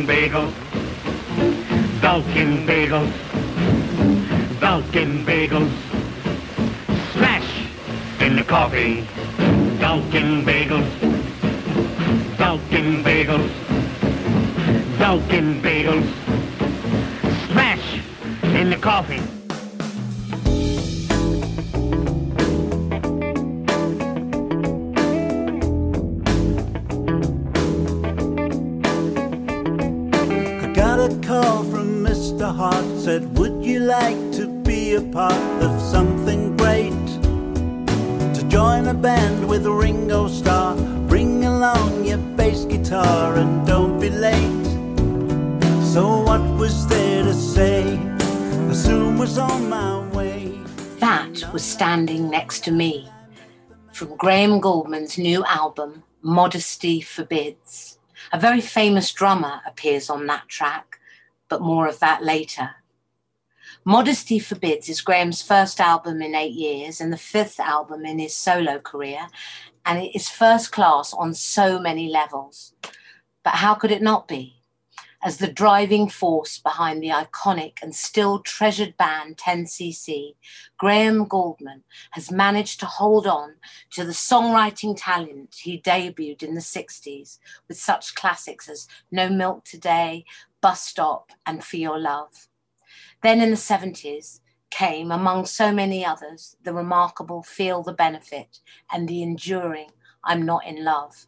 Vulcan bagels, Vulcan bagels, Vulcan bagels. Smash in the coffee. Vulcan bagels, Vulcan bagels, Vulcan bagels. Smash in the coffee. A call from Mr. Hart, said, would you like to be a part of something great? To join a band with Ringo Starr, bring along your bass guitar and don't be late. So what was there to say? I soon was on my way. That was Standing Next to Me, from Graham Gouldman's new album, Modesty Forbids. A very famous drummer appears on that track, but more of that later. Modesty Forbids is Graham's first album in 8 years and the 5th album in his solo career, and it is first class on so many levels. But how could it not be? As the driving force behind the iconic and still treasured band 10cc, Graham Gouldman has managed to hold on to the songwriting talent he debuted in the 60s with such classics as No Milk Today, Bus Stop and For Your Love. Then in the 70s came, among so many others, the remarkable Feel the Benefit and the enduring I'm Not in Love.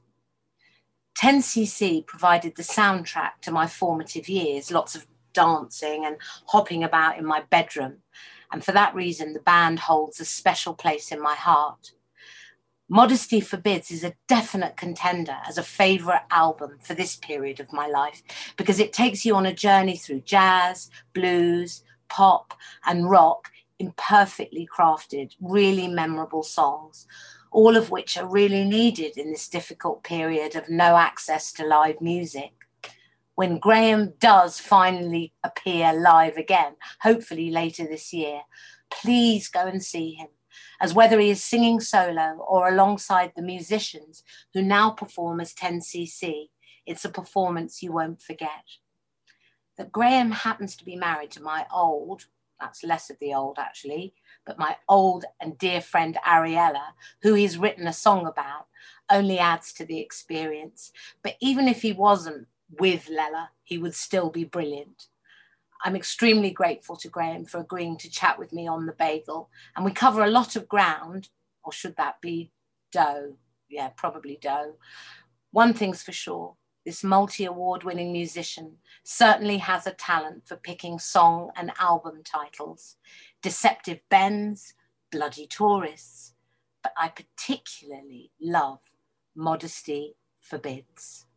10cc provided the soundtrack to my formative years, lots of dancing and hopping about in my bedroom. And for that reason, the band holds a special place in my heart. Modesty Forbids is a definite contender as a favourite album for this period of my life because it takes you on a journey through jazz, blues, pop and rock in perfectly crafted, really memorable songs, all of which are really needed in this difficult period of no access to live music. When Graham does finally appear live again, hopefully later this year, please go and see him, as whether he is singing solo or alongside the musicians who now perform as 10cc, it's a performance you won't forget. That Graham happens to be married to my old, that's less of the old actually, but my old and dear friend Ariella, who he's written a song about, only adds to the experience. But even if he wasn't with Lella, he would still be brilliant. I'm extremely grateful to Graham for agreeing to chat with me on The Bagel, and we cover a lot of ground, or should that be dough? Yeah, probably dough. One thing's for sure, this multi-award-winning musician certainly has a talent for picking song and album titles. Deceptive Bends, Bloody Tourists, but I particularly love Modesty Forbids.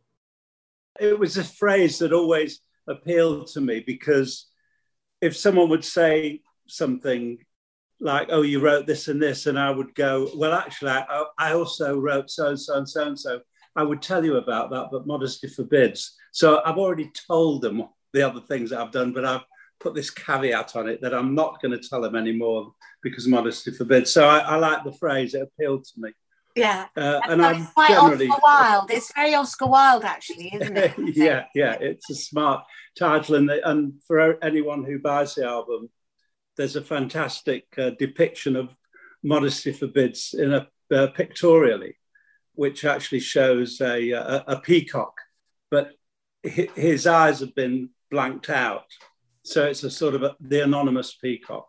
It was a phrase that always appealed to me because if someone would say something like, oh, you wrote this and this, and I would go, well, actually, I also wrote so-and-so and so-and-so. I would tell you about that, but modesty forbids. So I've already told them the other things that I've done, but I've put this caveat on it that I'm not going to tell them anymore because modesty forbids. So I like the phrase, it appealed to me. Yeah, and I'm quite generally... Oscar Wilde. It's very Oscar Wilde, actually, isn't it? yeah, it's a smart title. And for anyone who buys the album, there's a fantastic depiction of Modesty Forbids in a pictorially, which actually shows a peacock, but his eyes have been blanked out. So it's a sort of the anonymous peacock.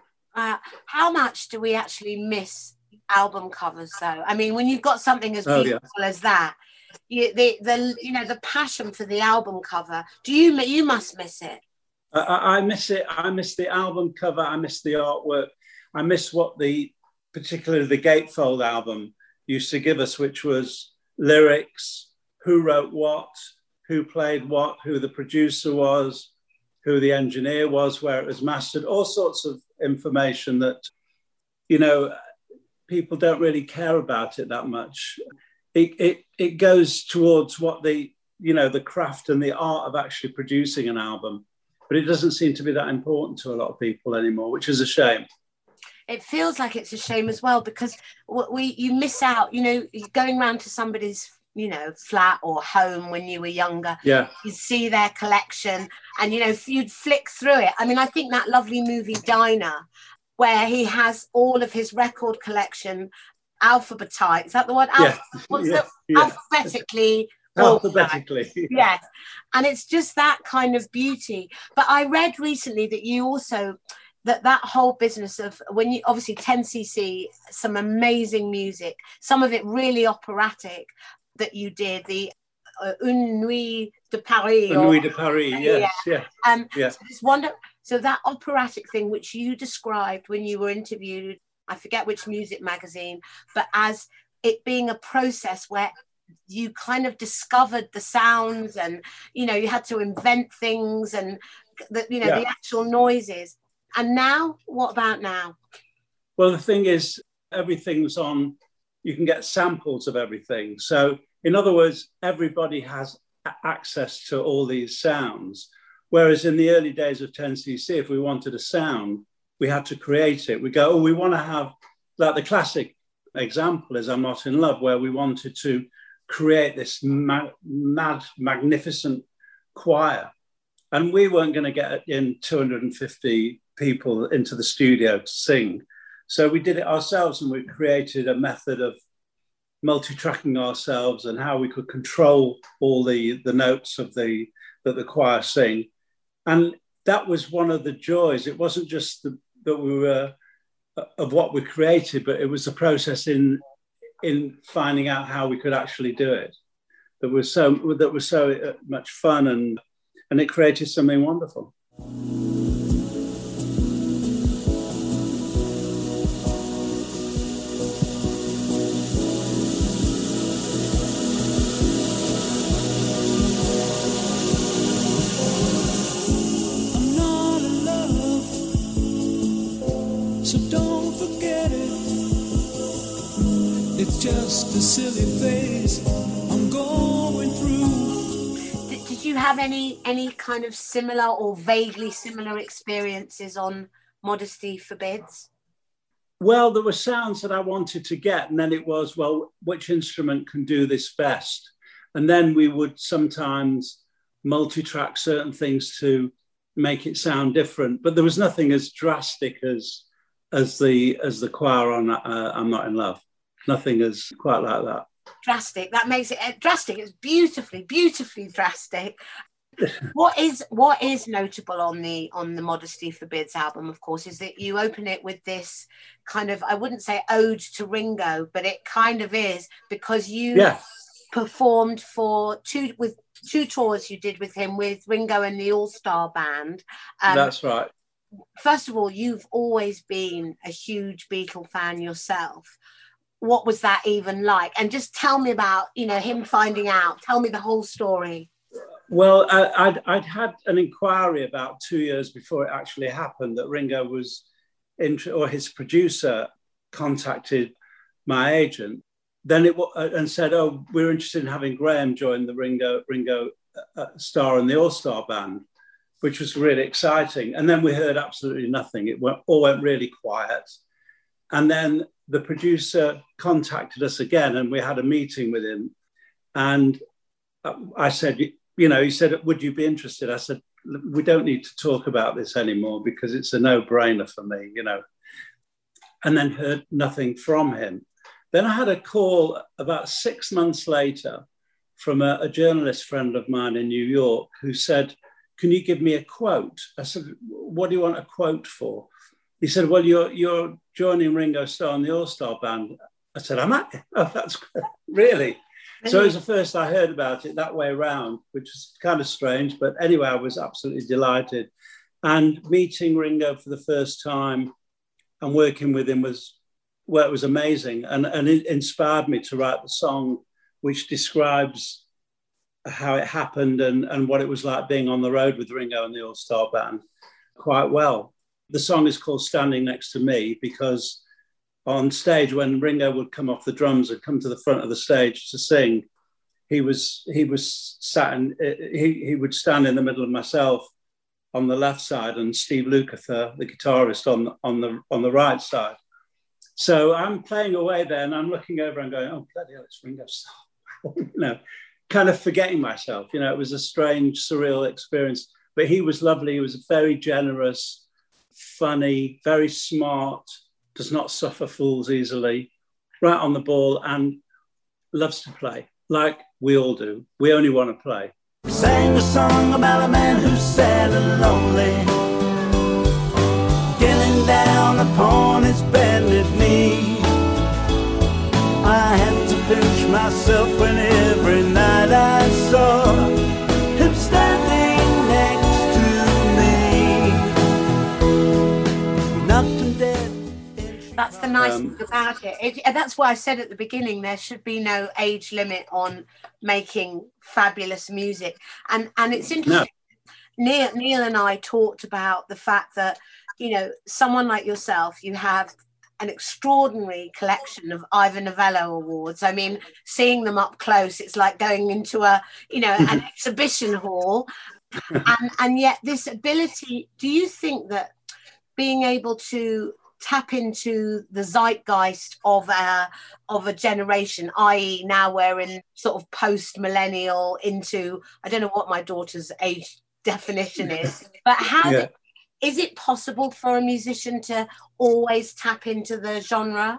How much do we actually miss album covers, though? I mean, when you've got something as beautiful as that, the passion for the album cover, you must miss it. I miss it. I miss the album cover. I miss the artwork. I miss what particularly the Gatefold album used to give us, which was lyrics, who wrote what, who played what, who the producer was, who the engineer was, where it was mastered, all sorts of information that, people don't really care about it that much. It goes towards what the craft and the art of actually producing an album, but it doesn't seem to be that important to a lot of people anymore, which is a shame. It feels like it's a shame as well, because you miss out, going around to somebody's you know, flat or home when you were younger. Yeah. You'd see their collection and, you know, you'd flick through it. I mean, I think that lovely movie Diner, where he has all of his record collection alphabetized. Is that the word? Alphabetically. Alphabetically. Yes. And it's just that kind of beauty. But I read recently that you also, that whole business of, when you, obviously 10cc, some amazing music, some of it really operatic that you did, the Une Nuit de Paris. Une Nuit de Paris, yes, yeah. So that operatic thing, which you described when you were interviewed, I forget which music magazine, but as it being a process where you kind of discovered the sounds and, you know, you had to invent things and, the actual noises. And now, what about now? Well, the thing is, everything's on, you can get samples of everything. So, in other words, everybody has access to all these sounds. Whereas in the early days of 10cc, if we wanted a sound, we had to create it. We go, oh, we want to have, like the classic example is I'm Not in Love, where we wanted to create this mad, magnificent choir. And we weren't going to get in 250 people into the studio to sing. So we did it ourselves, and we created a method of multi-tracking ourselves and how we could control all the notes of that the choir sing. And that was one of the joys. It wasn't just that we were of what we created, but it was the process in finding out how we could actually do it that was so much fun, and it created something wonderful. It's just a silly phase I'm going through. Did you have any kind of similar or vaguely similar experiences on Modesty Forbids? Well, there were sounds that I wanted to get, and then it was, well, which instrument can do this best? And then we would sometimes multi-track certain things to make it sound different, but there was nothing as drastic as the choir on I'm Not in Love. Nothing is quite like that. Drastic. That makes it drastic. It's beautifully drastic. What is notable on the Modesty Forbids album, of course, is that you open it with this kind of, I wouldn't say ode to Ringo, but it kind of is, because you performed for two tours you did with him, with Ringo and the All-Star Band. That's right. First of all, you've always been a huge Beatle fan yourself. What was that even like? And just tell me about, him finding out. Tell me the whole story. Well, I'd had an inquiry about 2 years before it actually happened that Ringo was, or his producer contacted my agent. Then and said, "Oh, we're interested in having Graham join the Ringo Starr and the All-Star Band," which was really exciting. And then we heard absolutely nothing. It all went really quiet. And then the producer contacted us again, and we had a meeting with him. And I said, he said, "Would you be interested?" I said, "We don't need to talk about this anymore because it's a no-brainer for me, And then heard nothing from him. Then I had a call about 6 months later from a journalist friend of mine in New York who said, "Can you give me a quote?" I said, "What do you want a quote for?" He said, "Well, you're joining Ringo Starr and the All-Star Band." I said, "Am I? Oh, that's great. Really?" So it was the first I heard about it that way around, which is kind of strange. But anyway, I was absolutely delighted. And meeting Ringo for the first time and working with him was amazing. And it inspired me to write the song, which describes how it happened and what it was like being on the road with Ringo and the All-Star Band quite well. The song is called Standing Next to Me because on stage, when Ringo would come off the drums and come to the front of the stage to sing, he would stand in the middle of myself on the left side and Steve Lukather, the guitarist, on the right side. So I'm playing away there and I'm looking over and going, "Oh, bloody hell, it's Ringo Starr." you know, kind of forgetting myself. You know, it was a strange, surreal experience. But he was lovely. He was very generous, funny, very smart, does not suffer fools easily, right on the ball, and loves to play, like we all do. We only want to play. Sang a song about a man who's sad and lonely, kneeling down upon his bended knee. I had to pinch myself when every night I saw him standing next to me. Knocked him dead. That's the nice thing about it. That's why I said at the beginning there should be no age limit on making fabulous music. And it's interesting. No. Neil and I talked about the fact that, you know, someone like yourself, you have an extraordinary collection of Ivor Novello awards. I mean, seeing them up close, it's like going into an exhibition hall. And yet this ability, do you think that being able to tap into the zeitgeist of a generation, i.e. now we're in sort of post-millennial into, I don't know what my daughter's age definition is, but is it possible for a musician to always tap into the genre?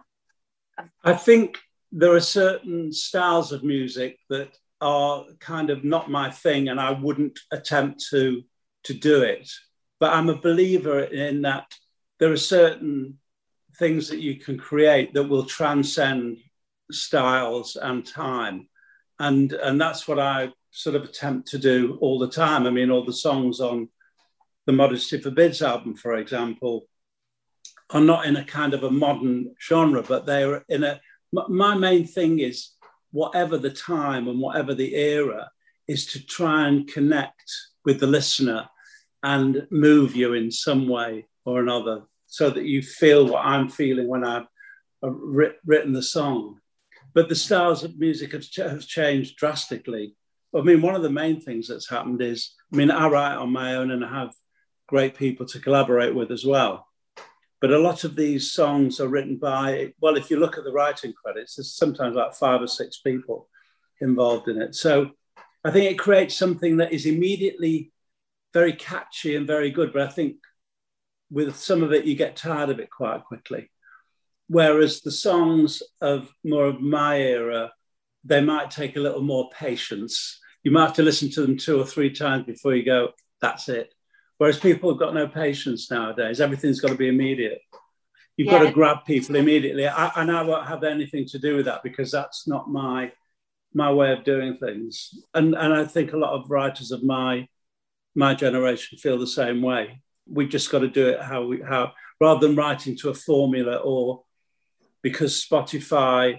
I think there are certain styles of music that are kind of not my thing, and I wouldn't attempt to do it. But I'm a believer in that there are certain things that you can create that will transcend styles and time. And that's what I sort of attempt to do all the time. I mean, all the songs on the Modesty Forbids album, for example, are not in a kind of a modern genre, but they're in a, my main thing is whatever the time and whatever the era is to try and connect with the listener and move you in some way or another so that you feel what I'm feeling when I've written the song. But the styles of music have changed drastically. I mean, one of the main things that's happened is, I mean, I write on my own and I have great people to collaborate with as well. But a lot of these songs are written by, well, if you look at the writing credits, there's sometimes like 5 or 6 people involved in it. So I think it creates something that is immediately very catchy and very good. But I think with some of it, you get tired of it quite quickly. Whereas the songs of more of my era, they might take a little more patience. You might have to listen to them 2 or 3 times before you go, that's it. Whereas people have got no patience nowadays. Everything's got to be immediate. You've got to grab people immediately. And I won't have anything to do with that because that's not my way of doing things. And I think a lot of writers of my generation feel the same way. We just got to do it how rather than writing to a formula, or because Spotify,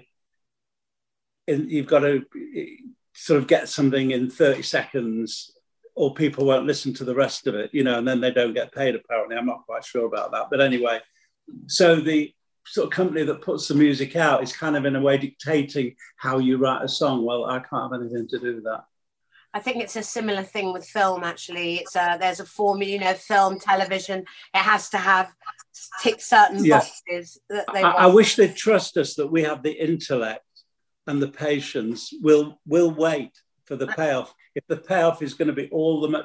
you've got to sort of get something in 30 seconds or people won't listen to the rest of it, you know, and then they don't get paid, apparently. I'm not quite sure about that. But anyway, so the sort of company that puts the music out is kind of in a way dictating how you write a song. Well, I can't have anything to do with that. I think it's a similar thing with film, actually. It's there's a formula, you know, film, television. It has to have tick certain boxes. That they want. I wish they'd trust us that we have the intellect and the patience. We'll wait for the payoff. If the payoff is going to be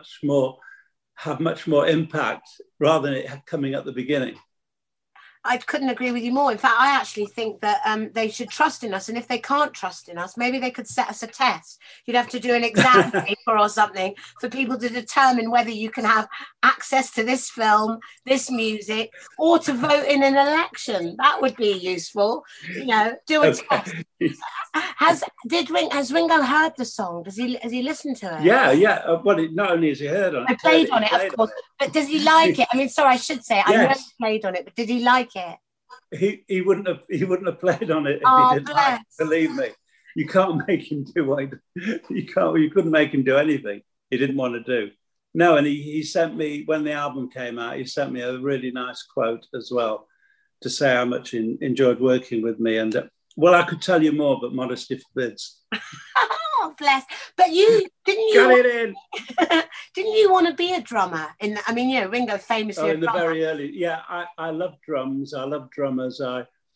have much more impact rather than it coming at the beginning. I couldn't agree with you more. In fact, I actually think that they should trust in us. And if they can't trust in us, maybe they could set us a test. You'd have to do an exam paper or something for people to determine whether you can have access to this film, this music, or to vote in an election. That would be useful. You know, do a test. Has Ringo heard the song? Has he listened to it? Yeah. Well, not only has he heard it, I played on it, of course. But does he like it? I mean, sorry, I should say, I know he played on it, but did he like it? He wouldn't have played on it if he didn't like it. Believe me, you can't make him do what you couldn't make him do anything he didn't want to do. No, and he sent me, when the album came out, he sent me a really nice quote as well to say how much he enjoyed working with me. And well, I could tell you more, but modesty forbids. Oh, bless. But didn't you Got it in. Didn't you want to be a drummer? I mean, you know, Ringo famously in the very early. Yeah, I love drums. I love drummers. I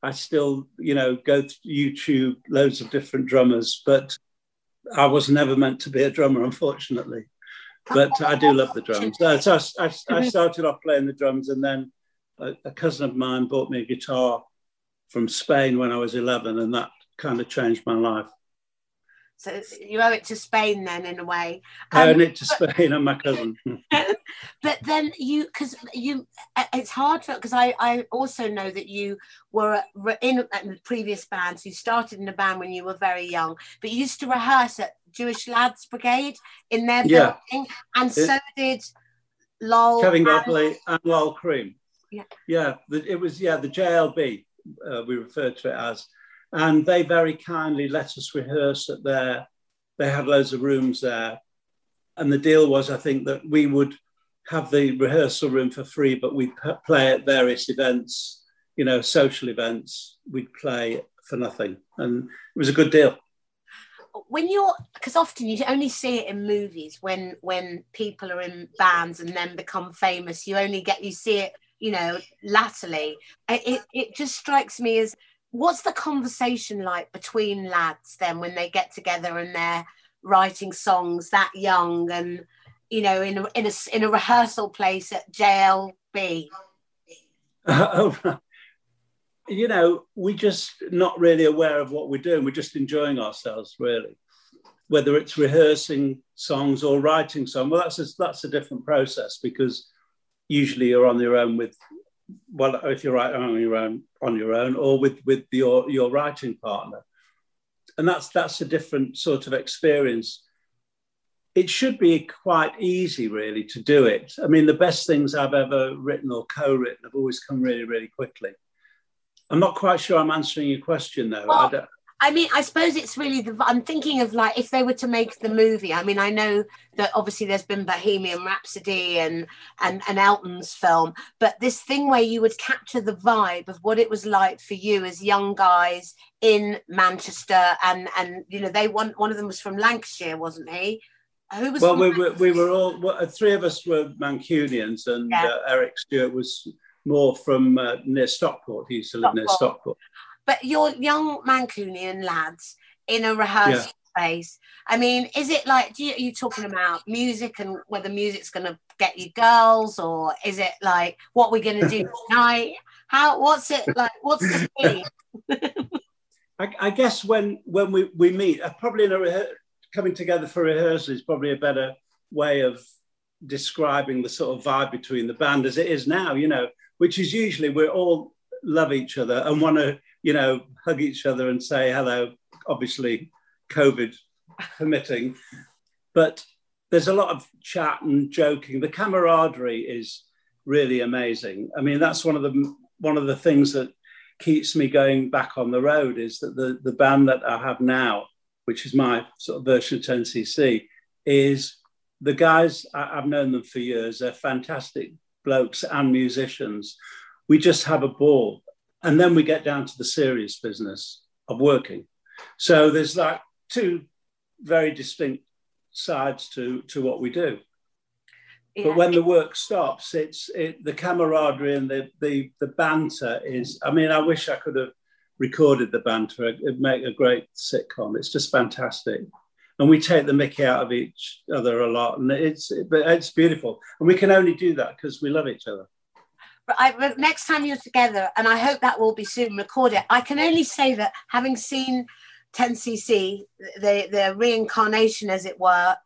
I still, go to YouTube, loads of different drummers, but I was never meant to be a drummer, unfortunately. But I do love the drums. So I started off playing the drums, and then a cousin of mine bought me a guitar from Spain when I was 11, and that kind of changed my life. So you owe it to Spain then, in a way. I owe it to Spain and my cousin. But then it's hard because I also know that you were in previous bands. You started in a band when you were very young, but you used to rehearse at Jewish Lads Brigade in their building, and so did Lol. Kevin Godley and Lol Cream. Yeah. It was the JLB, we referred to it as. And they very kindly let us rehearse at they had loads of rooms there. And the deal was, I think, that we would have the rehearsal room for free, but we'd play at various events, social events. We'd play for nothing. And it was a good deal. Because often you only see it in movies when people are in bands and then become famous, you see it, latterly. It just strikes me as, what's the conversation like between lads then when they get together and they're writing songs that young and, in a rehearsal place at JLB? We're just not really aware of what we're doing. We're just enjoying ourselves, really. Whether it's rehearsing songs or writing songs, well, that's a different process, because usually you're on your own if you're writing on your own, or with your writing partner, and that's a different sort of experience. It should be quite easy, really, to do it. I mean, the best things I've ever written or co-written have always come really, really quickly. I'm not quite sure I'm answering your question, though. Well, I suppose it's really I'm thinking of, like, if they were to make the movie. I mean, I know that obviously there's been Bohemian Rhapsody and Elton's film, but this thing where you would capture the vibe of what it was like for you as young guys in Manchester, and one of them was from Lancashire, wasn't he? Who was? Well, we were all, three of us were Mancunians, and Eric Stewart was more from near Stockport. He used to live near Stockport. But you're young Mancunian lads in a rehearsal space. I mean, is it like, are you talking about music and whether music's going to get you girls, or is it like, what we're going to do tonight? What's it like? What's the theme? I guess when we meet, probably coming together for rehearsal is probably a better way of describing the sort of vibe between the band as it is now, which is usually we all love each other and want to, hug each other and say hello, obviously COVID permitting. But there's a lot of chat and joking. The camaraderie is really amazing. I mean, that's one of the things that keeps me going back on the road, is that the band that I have now, which is my sort of version of 10cc, is the guys, I've known them for years. They're fantastic blokes and musicians. We just have a ball. And then we get down to the serious business of working. So there's like two very distinct sides to what we do. Yeah. But when the work stops, the camaraderie and the banter is, I mean, I wish I could have recorded the banter. It'd make a great sitcom. It's just fantastic. And we take the mickey out of each other a lot. And it's beautiful. And we can only do that because we love each other. But next time you're together, and I hope that will be soon, record it. I can only say that having seen 10cc, the reincarnation, as it were,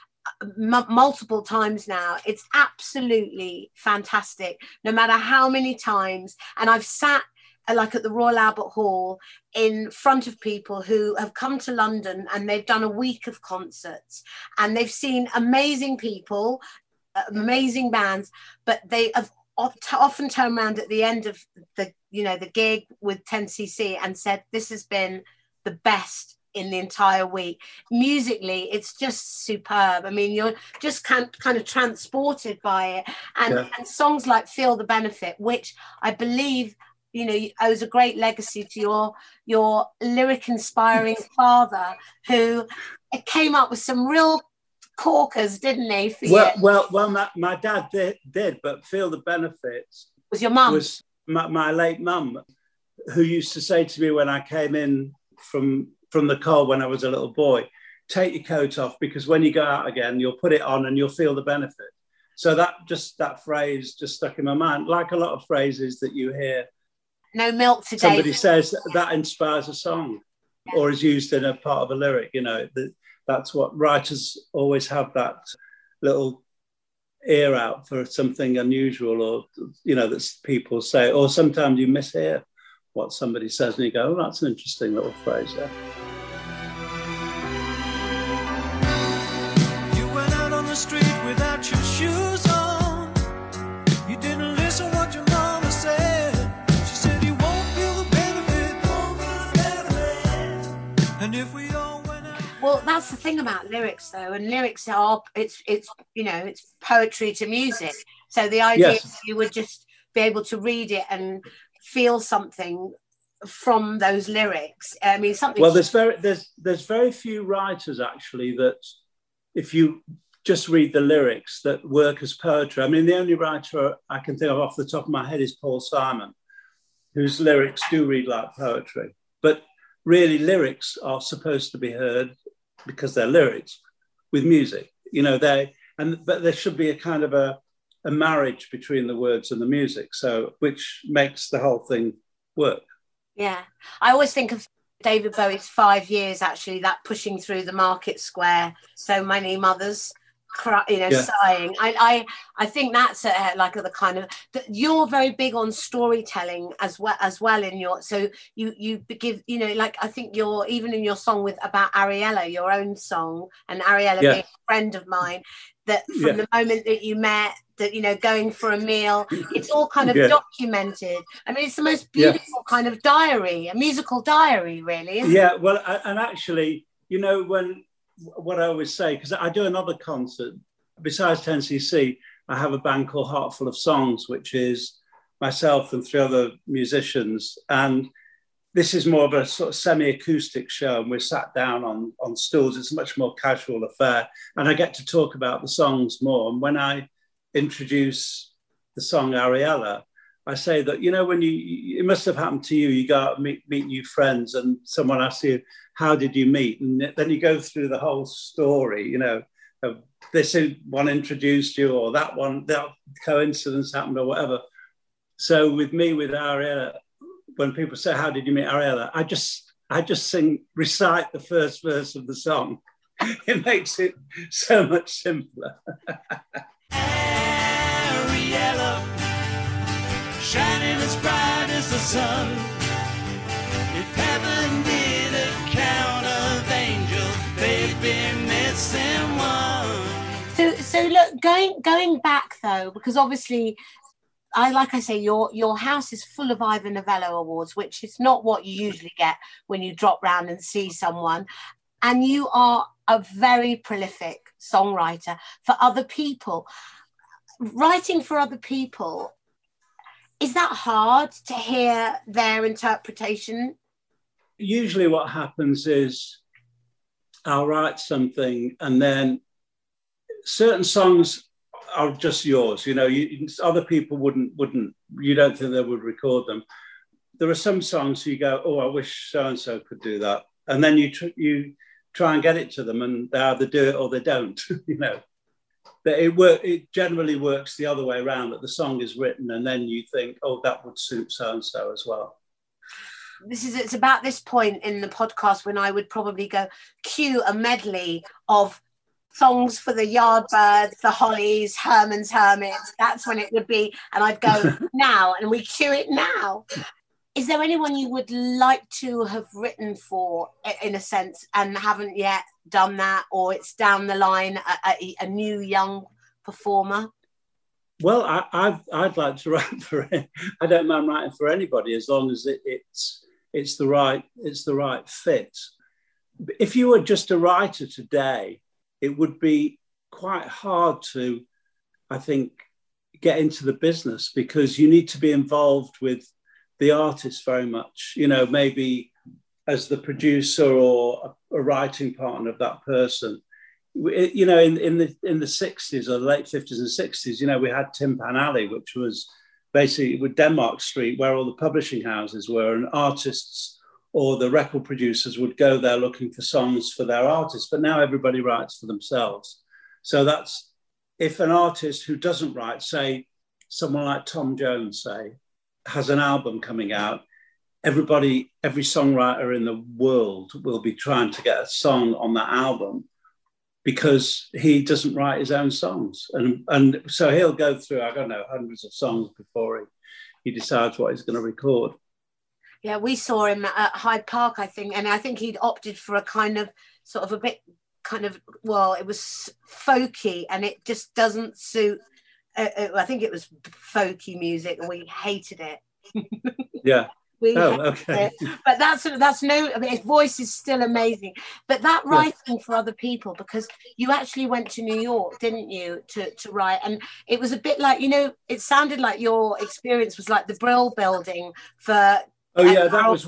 multiple times now, it's absolutely fantastic, no matter how many times. And I've sat like at the Royal Albert Hall in front of people who have come to London and they've done a week of concerts and they've seen amazing people, amazing bands, but they have often turned around at the end of the gig with 10cc and said, this has been the best in the entire week. Musically, it's just superb. I mean, you're just kind of transported by it. And songs like Feel the Benefit, which I believe, owes a great legacy to your lyric inspiring father, who came up with some real corkers, didn't he? Well, my dad did, but Feel the Benefits was your mum. Was my late mum. who used to say to me when I came in from the cold when I was a little boy, take your coat off, because when you go out again, you'll put it on and you'll feel the benefit. So that phrase just stuck in my mind, like a lot of phrases that you hear. No milk today. Somebody says that inspires a song, or is used in a part of a lyric. You know, that's what writers always have, that little ear out for something unusual, or, you know, that people say, or sometimes you mishear what somebody says and you go, oh, that's an interesting little phrase there. You went out on the street without your shoes on. You didn't listen what your mama said. She said you won't feel the benefit. And if we all went out... Well, that's the thing about lyrics, though, and lyrics are, it's you know, it's poetry to music. So the idea is you would just be able to read it and feel something from those lyrics. I mean, something. Well, there's very few writers actually that, if you just read the lyrics, that work as poetry. I mean, the only writer I can think of off the top of my head is Paul Simon, whose lyrics do read like poetry. But really, lyrics are supposed to be heard because they're lyrics with music. You know, but there should be a kind of a marriage between the words and the music, so which makes the whole thing work. Yeah, I always think of David Bowie's 5 years, actually, that pushing through the market square, so many mothers, sighing. I think that's like the kind of, you're very big on storytelling as well in your, so you give, you know, like I think you're even in your song about Ariella, your own song, and Ariella being a friend of mine, that from the moment that you met, that, you know, going for a meal, it's all kind of documented. I mean, it's the most beautiful kind of diary, a musical diary, really. Yeah, well, and actually, you know, what I always say, because I do another concert, besides 10cc, I have a band called Heart Full of Songs, which is myself and 3 other musicians. And this is more of a sort of semi-acoustic show, and we're sat down on stools. It's a much more casual affair. And I get to talk about the songs more. And when I introduce the song Ariella, I say that, you know, when it must have happened to you, you go out and meet new friends, and someone asks you, how did you meet? And then you go through the whole story, you know, of this one introduced you, or that coincidence happened, or whatever. So with Ariella, when people say, how did you meet Ariella? I just recite the first verse of the song. It makes it so much simpler. Ariella, shining as bright as the sun. If heaven did a count of angels, they'd be missing one. So look, going back though, because obviously, like I say, your house is full of Ivor Novello awards, which is not what you usually get when you drop round and see someone. And you are a very prolific songwriter for other people. Writing for other people, is that hard to hear their interpretation? Usually what happens is I'll write something, and then certain songs are just yours. You know, other people wouldn't, you don't think they would record them. There are some songs you go, oh, I wish so-and-so could do that. And then you try and get it to them, and they either do it or they don't, you know. But it generally works the other way around, that the song is written and then you think, oh, that would suit so-and-so as well. It's about this point in the podcast when I would probably go cue a medley of songs for the Yardbirds, the Hollies, Herman's Hermits. That's when it would be. And I'd go now, and we cue it now. Is there anyone you would like to have written for, in a sense, and haven't yet done that, or it's down the line, a new young performer? Well, I'd like to write for it. I don't mind writing for anybody, as long as it's the right fit. If you were just a writer today, it would be quite hard to, I think, get into the business, because you need to be involved with the artist very much, you know, maybe as the producer or a writing partner of that person. You know, in the 60s or late 50s and 60s, you know, we had Tin Pan Alley, which was basically with Denmark Street, where all the publishing houses were, and artists or the record producers would go there looking for songs for their artists. But now everybody writes for themselves. So that's, if an artist who doesn't write, say someone like Tom Jones, say, has an album coming out, every songwriter in the world will be trying to get a song on that album because he doesn't write his own songs. And so he'll go through, I don't know, hundreds of songs before he decides what he's going to record. Yeah, we saw him at Hyde Park, I think, and I think he'd opted for a kind of sort of a bit kind of, well, it was folky and it just doesn't suit, I think it was folky music and we hated it. Yeah. Okay. But that's no, I mean, his voice is still amazing. But that writing for other people, because you actually went to New York, didn't you, to write? And it was a bit like, you know, it sounded like your experience was like the Brill Building for. Oh yeah, that was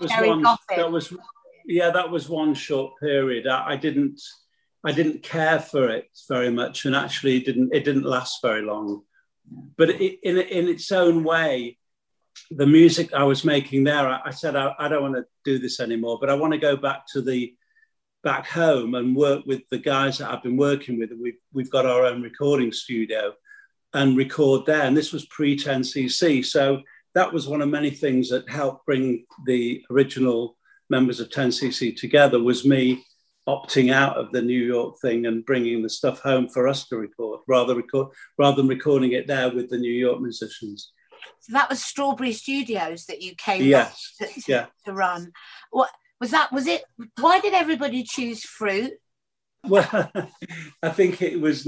one short period. I didn't care for it very much, and actually it didn't last very long. But in its own way, the music I was making there, I said, I don't want to do this anymore, but I want to go back home and work with the guys that I've been working with. We've got our own recording studio and record there. And this was pre-10cc. So that was one of many things that helped bring the original members of 10cc together, was me opting out of the New York thing and bringing the stuff home for us to record rather than recording it there with the New York musicians. So that was Strawberry Studios that you came to run. What was that? Was it? Why did everybody choose Fruit? Well, I think it was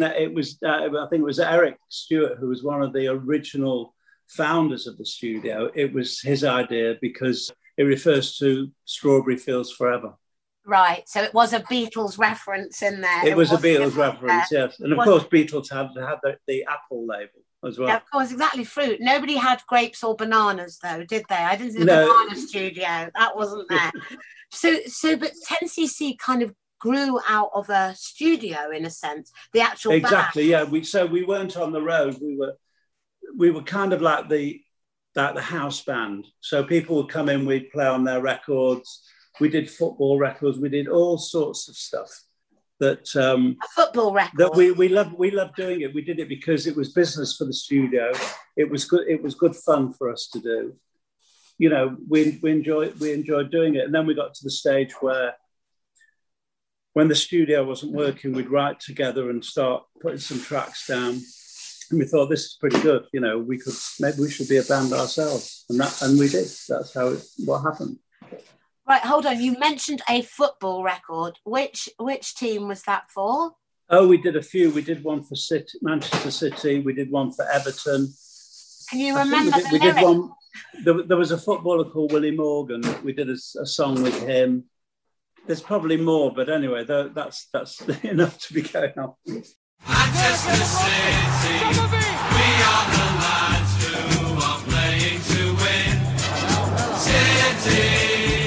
Eric Stewart, who was one of the original founders of the studio. It was his idea because it refers to Strawberry Fields Forever. Right, so it was a Beatles reference in there. It was a Beatles reference, yes. And of course, Beatles had the Apple label as well. Yeah, of course, exactly, fruit. Nobody had grapes or bananas, though, did they? I didn't see the banana studio. That wasn't there. But 10cc kind of grew out of a studio, in a sense, the actual exactly, band. yeah. We weren't on the road. We were kind of like the house band. So people would come in, we'd play on their records. We did football records. We did all sorts of stuff. That a football record. That we loved doing it. We did it because it was business for the studio. It was good. It was good fun for us to do. You know, we enjoyed doing it. And then we got to the stage where, when the studio wasn't working, we'd write together and start putting some tracks down. And we thought, this is pretty good. You know, maybe we should be a band ourselves. And we did. That's what happened. Right, hold on. You mentioned a football record. Which team was that for? Oh, we did a few. We did one for Manchester City. We did one for Everton. Can you remember we did one. There was a footballer called Willie Morgan. We did a song with him. There's probably more, but anyway, that's enough to be going on. Manchester City, we are the lads who are playing to win. City.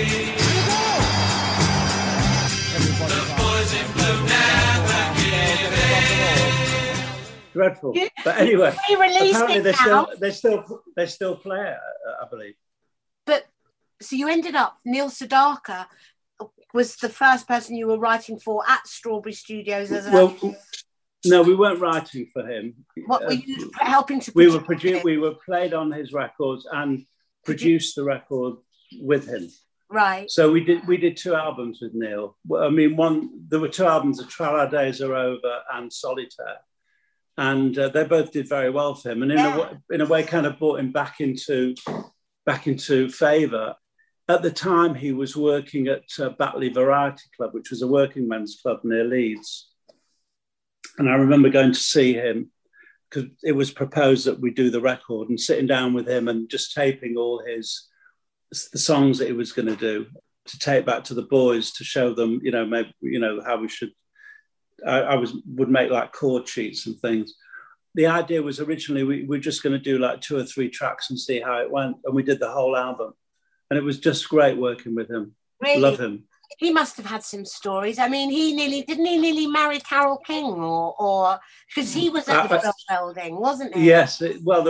Dreadful, but anyway, apparently they still play it, I believe. But so you ended up, Neil Sedaka was the first person you were writing for at Strawberry Studios no, we weren't writing for him. What were you helping to? We were played on his records and produced the record with him. Right. So we did 2 albums with Neil. I mean, there were 2 albums, "Tra La Days Are Over" and "Solitaire." And they both did very well for him, and in a way, kind of brought him back into favour. At the time, he was working at Batley Variety Club, which was a working men's club near Leeds. And I remember going to see him because it was proposed that we do the record, and sitting down with him and just taping all the songs that he was going to do to take back to the boys to show them, how we should. I would make like chord sheets and things. The idea was originally we were just going to do like 2 or 3 tracks and see how it went, and we did the whole album, and it was just great working with him. Really? Love him. He must have had some stories. I mean, didn't he nearly marry Carole King, or because he was at the building, wasn't he? Yes.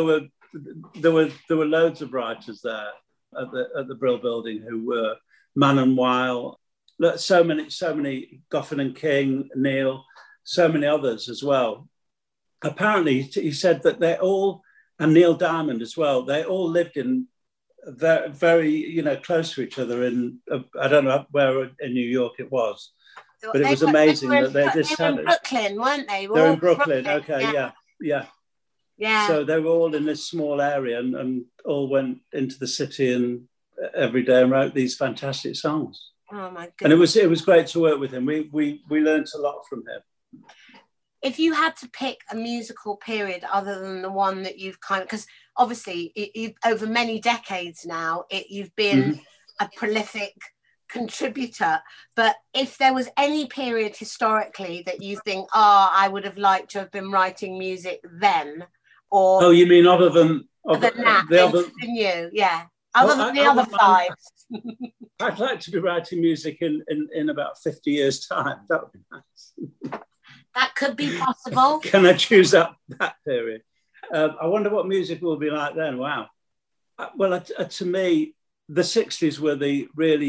there were loads of writers there at the Brill Building who were Man and Weil, so many Goffin and King, Neil, so many others as well. Apparently, he said that they all, and Neil Diamond as well, they all lived in very, very close to each other in I don't know where in New York it was, but it was amazing that they just had in Brooklyn, weren't they? They're in Brooklyn. Okay, yeah. So they were all in this small area and all went into the city and every day and wrote these fantastic songs. Oh my goodness! And it was great to work with him. We learned a lot from him. If you had to pick a musical period other than the one that you've because obviously you've over many decades now, you've been a prolific contributor, but if there was any period historically that you think, I would have liked to have been writing music then, or you mean other than that, the other than you, yeah, other than the other five. I'd like to be writing music in about 50 years' time. That would be nice. That could be possible. Can I choose that period? I wonder what music will be like then. Wow. Well, to me, the 60s were the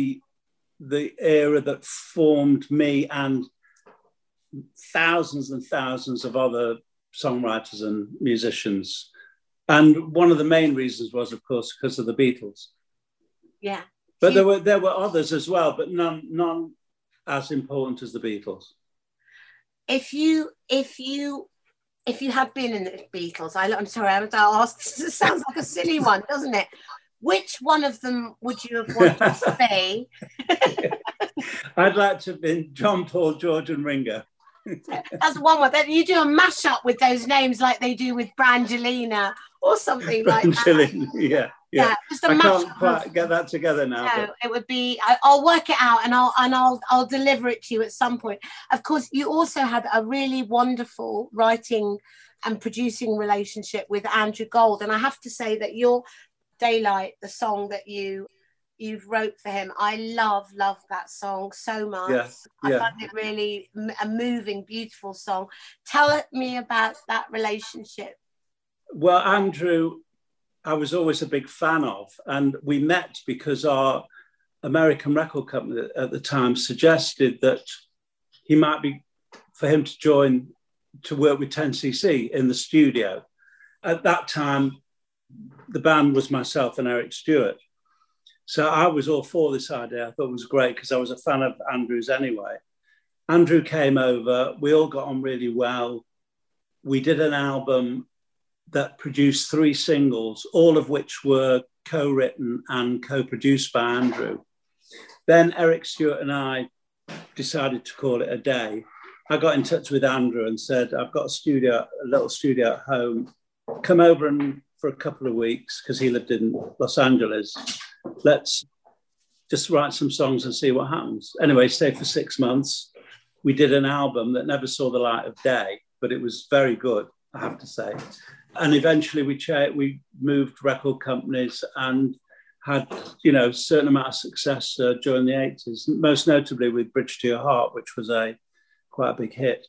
era that formed me and thousands and thousands of other songwriters and musicians. And one of the main reasons was, of course, because of the Beatles. Yeah. But there were others as well, but none as important as the Beatles. If you had been in the Beatles, I'm sorry, I'll ask. This sounds like a silly one, doesn't it? Which one of them would you have wanted to be? I'd like to have been John, Paul, George, and Ringo. That's one word. You do a mashup with those names like they do with Brangelina or something like that. Yeah. Just a I mashup. can't quite get that together now. No, it would be. I'll work it out and I'll deliver it to you at some point. Of course, you also had a really wonderful writing and producing relationship with Andrew Gold, and I have to say that your Daylight, the song that you've wrote for him, I love that song so much. I find it really a moving, beautiful song. Tell me about that relationship. Well, Andrew, I was always a big fan of, and we met because our American record company at the time suggested that he might be for him to join to work with 10cc in the studio. At that time, the band was myself and Eric Stewart. So I was all for this idea. I thought it was great because I was a fan of Andrew's anyway. Andrew came over. We all got on really well. We did an album that produced 3 singles, all of which were co-written and co-produced by Andrew. Then Eric Stewart and I decided to call it a day. I got in touch with Andrew and said, I've got a little studio at home. Come over and for a couple of weeks, because he lived in Los Angeles. Let's just write some songs and see what happens. Anyway, stayed for 6 months. We did an album that never saw the light of day, but it was very good, I have to say. And eventually we moved record companies and had, a certain amount of success during the 80s, most notably with Bridge to Your Heart, which was quite a big hit.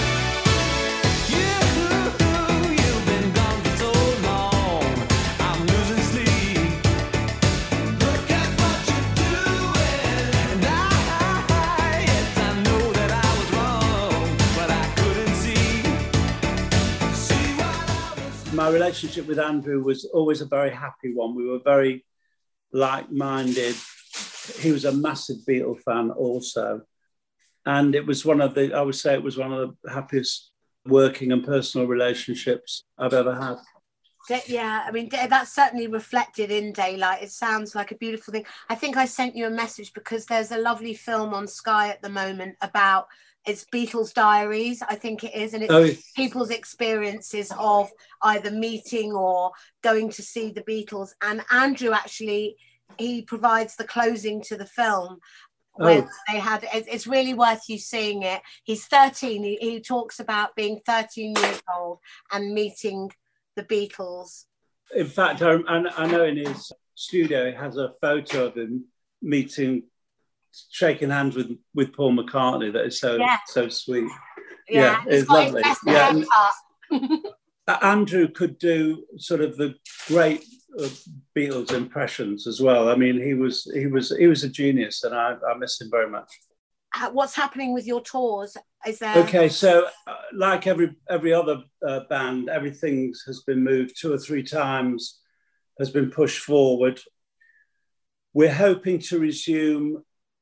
My relationship with Andrew was always a very happy one. We were very like-minded. He was a massive Beatle fan also. And it was I would say it was one of the happiest working and personal relationships I've ever had. Yeah, I mean, that's certainly reflected in Daylight. It sounds like a beautiful thing. I think I sent you a message because there's a lovely film on Sky at the moment about it's Beatles Diaries, I think it is, and it's people's experiences of either meeting or going to see the Beatles. And Andrew actually, he provides the closing to the film. When they had, it's really worth you seeing it. He's 13. He talks about being 13 years old and meeting the Beatles. In fact, I know in his studio he has a photo of him shaking hands with Paul McCartney. That is so sweet. Yeah, it's lovely. Andrew could do sort of the great Beatles impressions as well. I mean, he was a genius, and I miss him very much. What's happening with your tours? Is there? Okay, so like every other band, everything has been moved 2 or 3 times, has been pushed forward. We're hoping to resume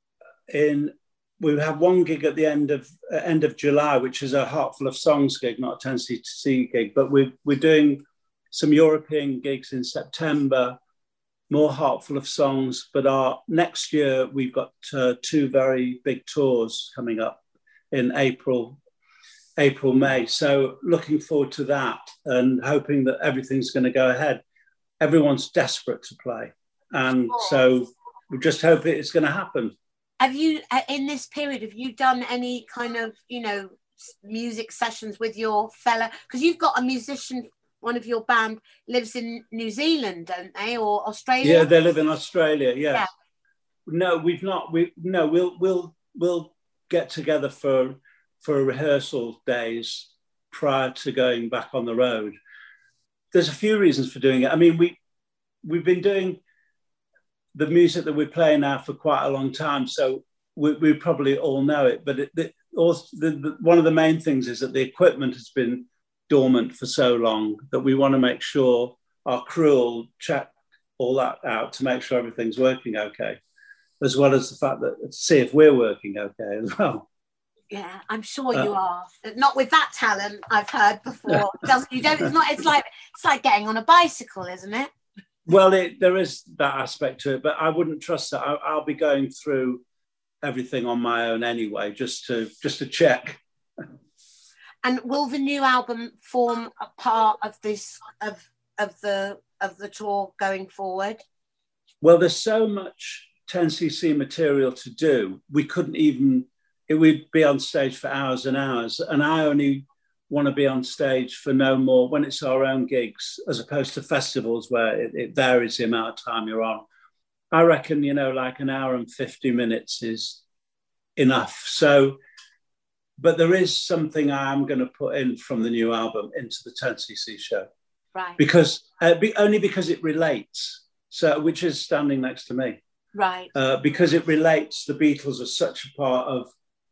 we have one gig at the end of July, which is a Heart Full of Songs gig, not a 10cc gig, but we're doing some European gigs in September, more Heart Full of Songs. But next year we've got 2 very big tours coming up in April, May. So looking forward to that and hoping that everything's going to go ahead. Everyone's desperate to play, and so we just hope it's going to happen. Have you, in this period, have you done any kind of, music sessions with your fella? Because you've got a musician, one of your band lives in New Zealand, don't they, or Australia? Yeah, they live in Australia. Yes. Yeah. No, we've not. We'll get together for rehearsal days prior to going back on the road. There's a few reasons for doing it. I mean, we've been doing the music that we're playing now for quite a long time, so we probably all know it. But one of the main things is that the equipment has been dormant for so long that we want to make sure our crew will check all that out to make sure everything's working okay, as well as the fact that see if we're working okay as well. Yeah, I'm sure you are. Not with that talent, I've heard before. It's like getting on a bicycle, isn't it? Well, there is that aspect to it, but I wouldn't trust that. I'll be going through everything on my own anyway, just to check. And will the new album form a part of this of the tour going forward? Well, there's so much 10cc material to do. It would be on stage for hours and hours, and I only want to be on stage for no more when it's our own gigs, as opposed to festivals where it varies the amount of time you're on. I reckon, like an hour and 50 minutes is enough. So, but there is something I am going to put in from the new album into the 10cc show. Right. Because, only because it relates, so which is standing next to me. Right. Because it relates, the Beatles are such a part of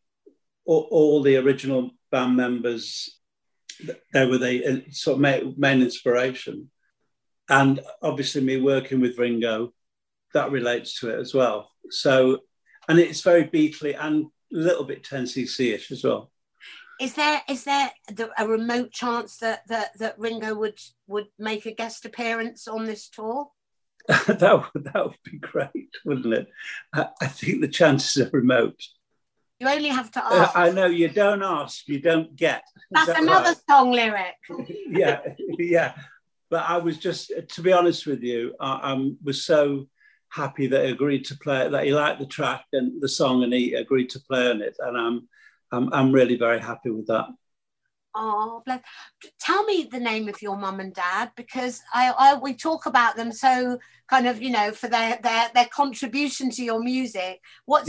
all the original band members. They were the sort of main inspiration. And obviously me working with Ringo, that relates to it as well. So, and it's very Beatley and a little bit 10cc-ish as well. Is there a remote chance that Ringo would make a guest appearance on this tour? that would be great, wouldn't it? I think the chances are remote. You only have to ask. I know, you don't ask, you don't get. That's another right? Song lyric. yeah. But I was just, to be honest with you, I was so happy that he agreed to play it, that he liked the track and the song, and he agreed to play on it. And I'm really very happy with that. Oh, bless. Tell me the name of your mum and dad, because we talk about them so kind of, for their contribution to your music. Which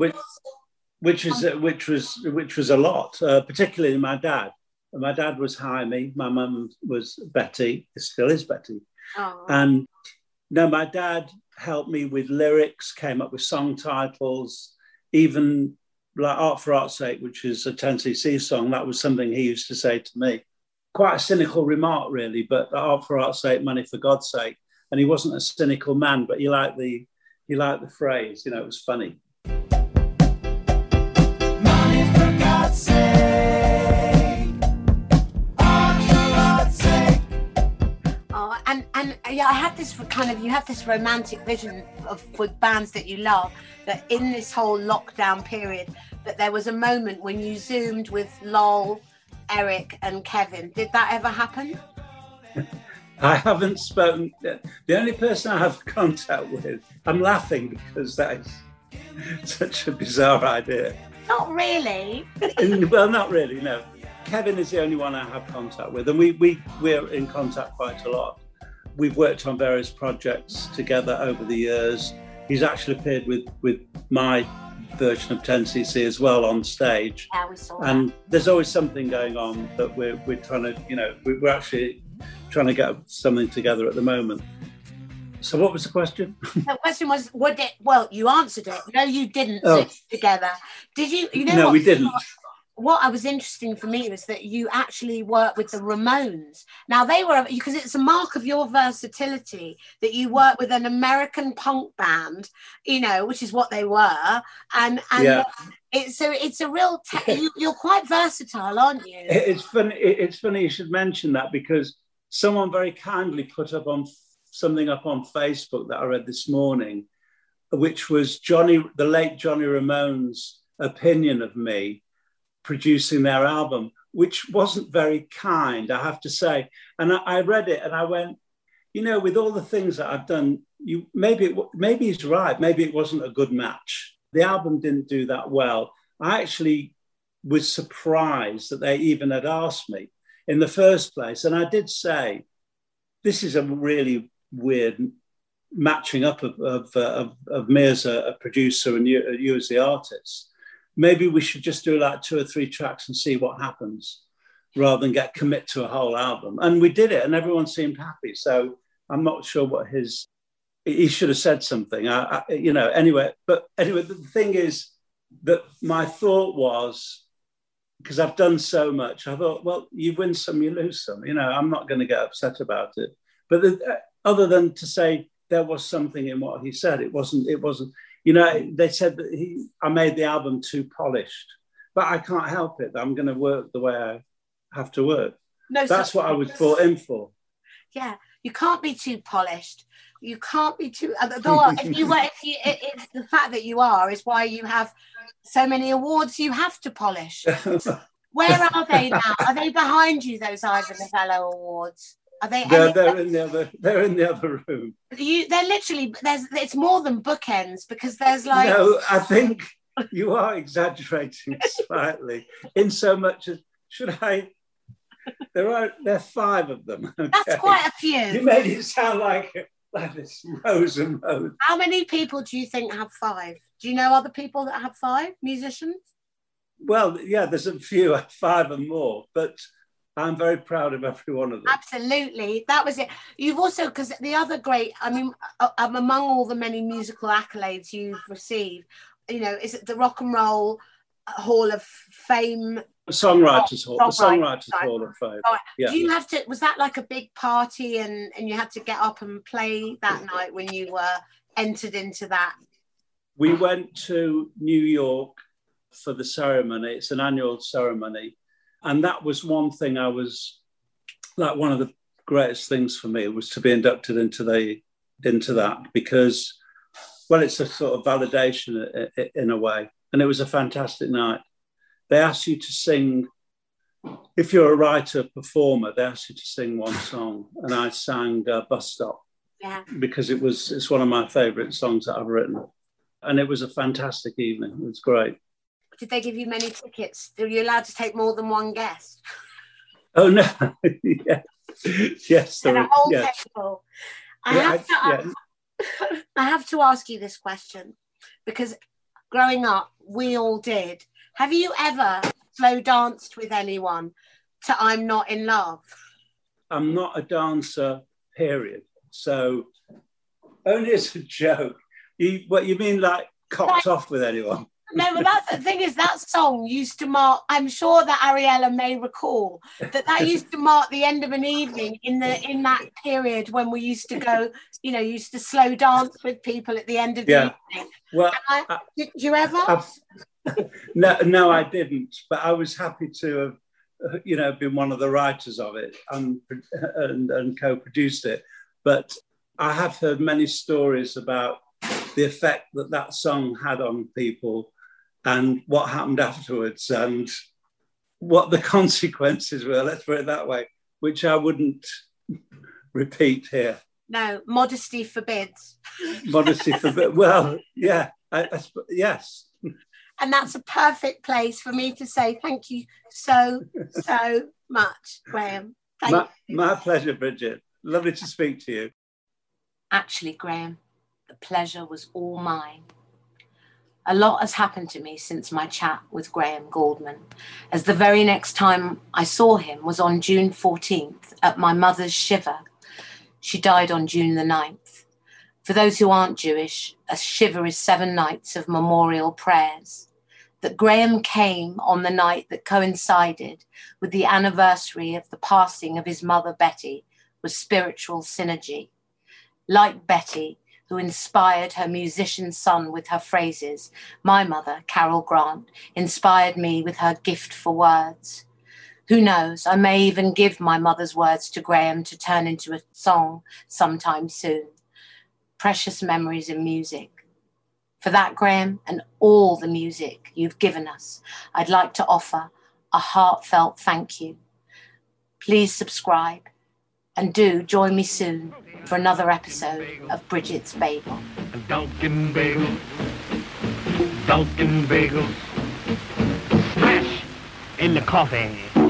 was a lot, particularly my dad. My dad was Jaime, my mum was Betty, still is Betty. Oh. And no, my dad helped me with lyrics, came up with song titles, even like Art for Art's Sake, which is a 10cc song. That was something he used to say to me. Quite a cynical remark, really, but Art for Art's Sake, money for God's sake. And he wasn't a cynical man, but he liked the phrase, it was funny. Yeah, I had this you have this romantic vision with bands that you love, that in this whole lockdown period, that there was a moment when you Zoomed with Lol, Eric and Kevin. Did that ever happen? I haven't spoken. The only person I have contact with, I'm laughing because that is such a bizarre idea. Not really. Well, not really, no. Kevin is the only one I have contact with, and we're in contact quite a lot. We've worked on various projects together over the years. He's actually appeared with my version of 10cc as well on stage. Yeah, we saw And that. there's always something going on that we're trying to, we're actually trying to get something together at the moment. So what was the question? The question was, you answered it. No, you didn't Oh. sit together. Did you? You know No, what? we didn't. What was interesting for me was that you actually worked with the Ramones. Now they were, because it's a mark of your versatility that you work with an American punk band, which is what they were, and Yeah. it's a real. You're quite versatile, aren't you? It's funny. It's funny you should mention that, because someone very kindly put up something up on Facebook that I read this morning, which was the late Johnny Ramone's opinion of me producing their album, which wasn't very kind, I have to say. And I read it and I went, with all the things that I've done, maybe he's right. Maybe it wasn't a good match. The album didn't do that well. I actually was surprised that they even had asked me in the first place. And I did say, this is a really weird matching up of me as a producer and you as the artist. Maybe we should just do like 2 or 3 tracks and see what happens, rather than commit to a whole album. And we did it and everyone seemed happy. So I'm not sure what he should have said something, anyway. But anyway, the thing is that my thought was, because I've done so much, I thought, well, you win some, you lose some. I'm not going to get upset about it. But other than to say there was something in what he said, it wasn't. They said that I made the album too polished, but I can't help it. I'm going to work the way I have to work. No, that's what I was brought in for. Yeah, you can't be too polished. You can't be too. It's the fact that you are is why you have so many awards. You have to polish. Where are they now? Are they behind you? Those Ivor Novello awards? Are they? They're in the other. They're in the other room. They're literally. It's more than bookends, because there's like. No, I think you are exaggerating slightly. In so much as should I? There are 5 of them. Okay? That's quite a few. You made it sound like this rows and rows. How many people do you think have 5? Do you know other people that have 5 musicians? Well, yeah, there's a few, 5 and more, but I'm very proud of every one of them. Absolutely. That was it. You've also, because the other great, among all the many musical accolades you've received, is it the Rock and Roll Hall of Fame? Songwriters Hall of Fame. Right. Yeah. Do you have to, was that like a big party and you had to get up and play that night when you were entered into that? We went to New York for the ceremony. It's an annual ceremony. And that was one thing one of the greatest things for me was to be inducted into that, because, well, it's a sort of validation in a way. And it was a fantastic night. They ask you to sing, if you're a writer, performer, they ask you to sing one song. And I sang Bus Stop, because it's one of my favourite songs that I've written. And it was a fantastic evening. It was great. Did they give you many tickets? Were you allowed to take more than one guest? Oh, no. Yeah. Yes. And a whole table. I have to ask you this question, because growing up, we all did. Have you ever slow danced with anyone to I'm Not in Love? I'm not a dancer, period. So only as a joke. What you mean, like cocked off with anyone? No, but that's the thing, is that song used to mark, I'm sure that Ariella may recall, that used to mark the end of an evening in that period when we used to go, used to slow dance with people at the end of the evening. Well, did you ever? No, I didn't. But I was happy to have, been one of the writers of it and co-produced it. But I have heard many stories about the effect that song had on people and what happened afterwards and what the consequences were, let's put it that way, which I wouldn't repeat here. No, modesty forbids. Modesty forbids. Well, yeah, yes. And that's a perfect place for me to say thank you so much, Graham. My pleasure, Bridget. Lovely to speak to you. Actually, Graham, the pleasure was all mine. A lot has happened to me since my chat with Graham Gouldman, as the very next time I saw him was on June 14th at my mother's shiva. She died on June the 9th. For those who aren't Jewish, a shiva is 7 nights of memorial prayers. That Graham came on the night that coincided with the anniversary of the passing of his mother Betty was spiritual synergy. Like Betty, who inspired her musician son with her phrases, my mother, Carol Grant, inspired me with her gift for words. Who knows, I may even give my mother's words to Graham to turn into a song sometime soon. Precious memories in music. For that, Graham, and all the music you've given us, I'd like to offer a heartfelt thank you. Please subscribe and do join me soon for another episode of Bridget's Bagel. Dunkin' Bagels. Dunkin' Bagels. Smash in the coffee.